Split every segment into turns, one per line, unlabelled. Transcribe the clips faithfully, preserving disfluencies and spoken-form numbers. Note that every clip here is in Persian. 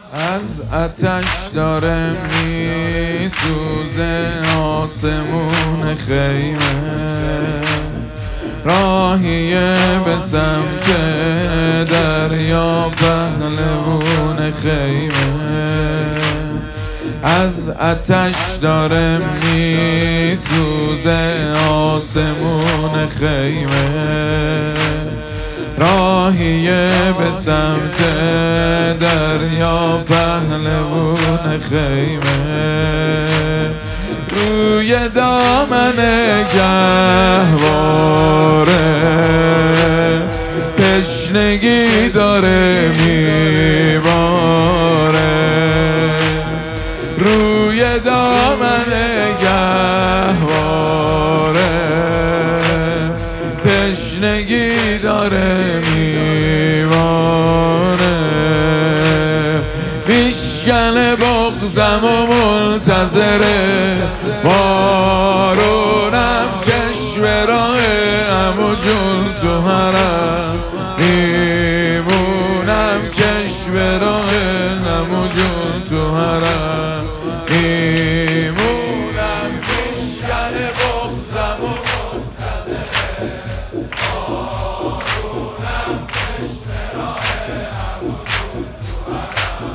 از آتش داره میسوزه آسمون خیمه، راهیه به سمت دریا پهلوون خیمه. از آتش داره میسوزه آسمون خیمه، راهیه به سمت دریا پهلوون خیمه. روی دامن گهواره تشنگی داره میباره، روی دامن گهواره تشنگی داره میمانه. میشکنه بغضم و منتظره، بارونم چشم راه عمو جون تو حرم میمونم، چشم راه عمو جون تو حرم میمونم. میشکنه بغضم و منتظره، بارونم چشم راه عمو جون تو حرم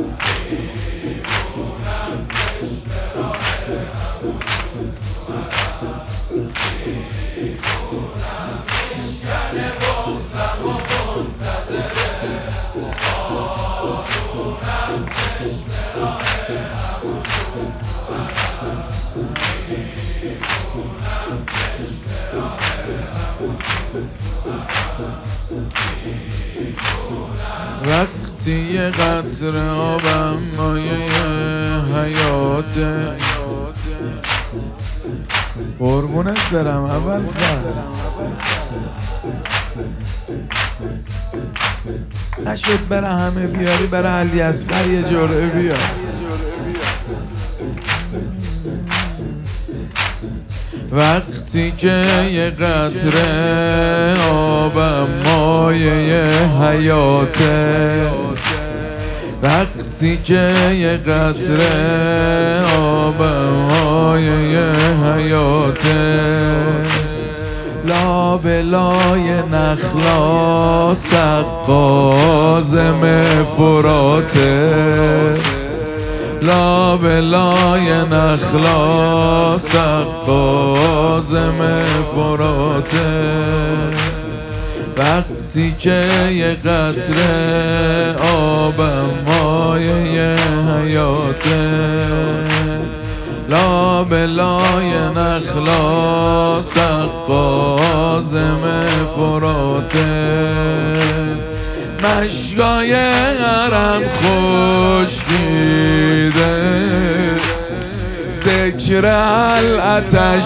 میمونم، چشم راه عمو جون تو حرم میمونم. میشکنه بغضم و منتظره، بارونم چشم راه عمو جون تو حرم میمونم، چشم راه عمو جون تو حرم. وقتی یه قطره آبم مایه حیاته، قربونت برم اول فصل نشد بره همه بیاری، بره علی اصغر یه جرعه بیار. وقتی که یه قطره آبم مایه حیاته، وقتی که یه قطره آبم مایه حیاته، لابلای نخلا سقازم فراته، لابلای نخلا سقازم فراته. وقتی که یه قطره آبم مایه حیاته، لابلای نخلا سقازم فراته. مشگای حرم خشکیده، ذکر العتش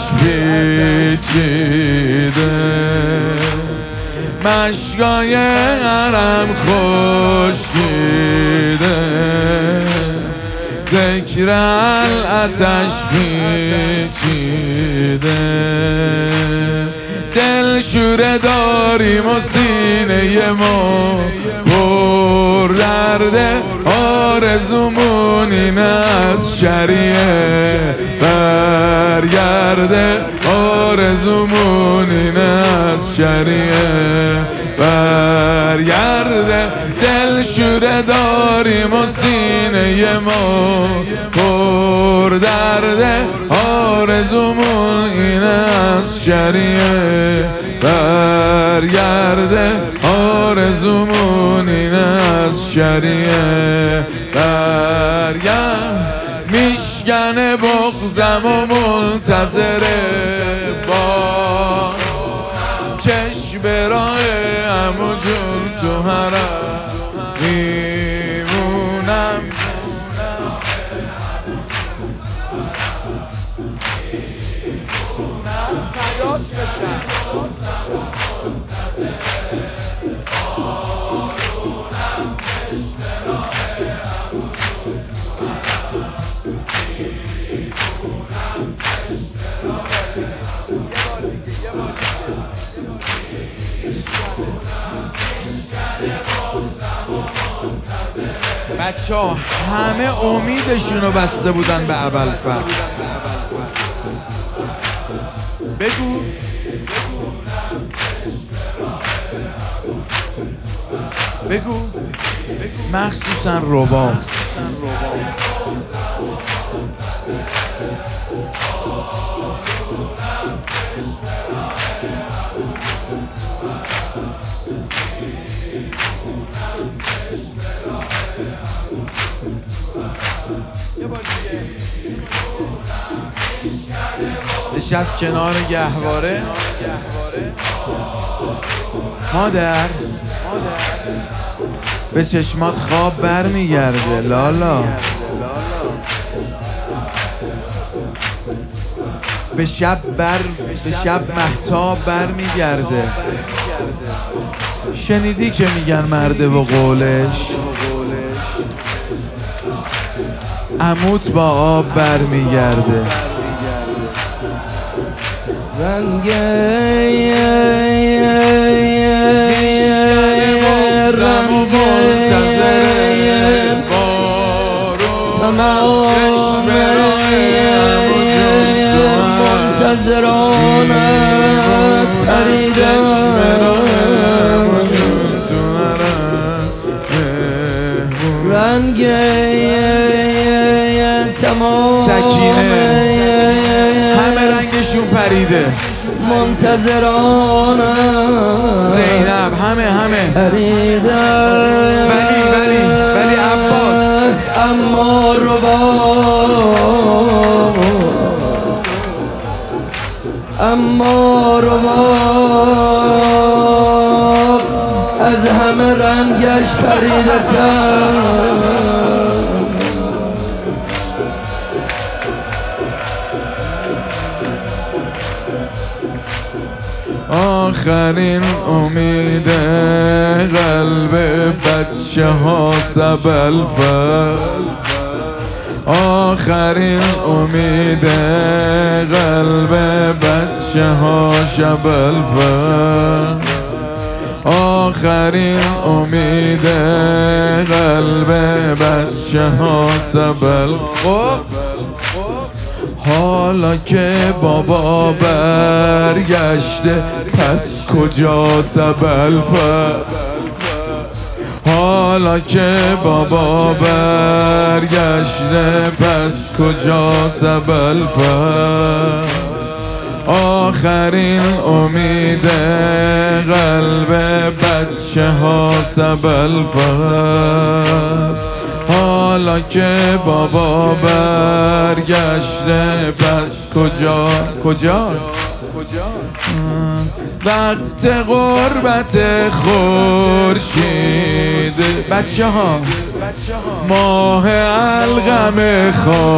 پیچیده. مشگای حرم خشکیده، ذکر العتش پیچیده. دل شوره داریم و سینه ما پر درده، آرزومون این از شریعه برگرده، آرزومون این از شریعه برگرده. دل شوره داریم و سینه ما پر درده، آرزومون این از شریعه برگرده، آرزومون این از شریعه برگرد. میشکنه بغضم و منتظره، با چشم راه عمو جون تو حرم میمونم. فریاد بشن بچه بچه ها همه امیدشون رو بسته بودن به ابوالفضل. بگو بگو مخصوصا رباب. نشست کنار گهواره مادر به چشمات خواب برمیگرده لالا، به شب بر به شب مهتاب برمیگرده. شنیدی که میگن مرده و قولش عموت با آب برمیگرده.
رنگ منتظرانت پریدم، رنگ تمام
سکینه همه رنگشون پریده،
منتظرانت
زینب همه همه
پریدم،
ولی ولی ولی عباس
اما رباب اما رباب از همه رنگش پریده تر.
آخرین امید قلب بچه ها ابوالفضل، آخرین امید قلب بچه ها ابوالفضل، آخرین امید قلب بچه ها ابوالفضل. حالا که بابا برگشته پس کجاست ابوالفضل، حالا که بابا برگشته پس کجاست ابوالفضل، آخرین امید قلب بچه ها ابوالفضل، حالا که بابا برگشته پس کجا کجاست وقت غربت خورشید بچه ها ماه القم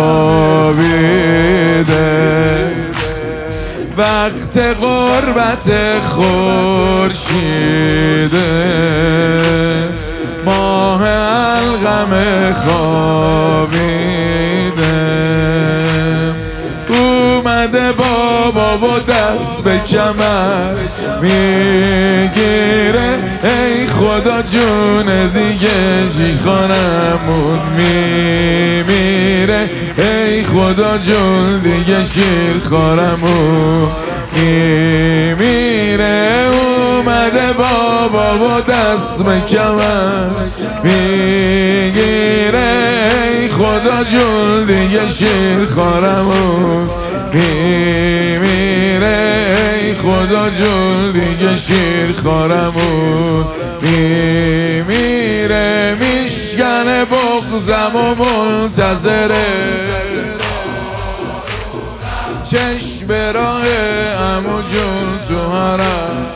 خوابیده، وقت غربت خورشید ماه القم خوابیده، اومده بابا و دست به کمر میگیره، ای خدا جون دیگه شیش خانمون میمیره، ای خدا جون دیگه شیر خورمون میمیره، اومده بابا و دست به کمر میگیره، ای خدا جون دیگه شیر خورمون میمیره، ای خدا جون دیگه شیر خورمون میمیره، میشکنه بغضم و منتظره، چشم به راه عمو جون تو حرم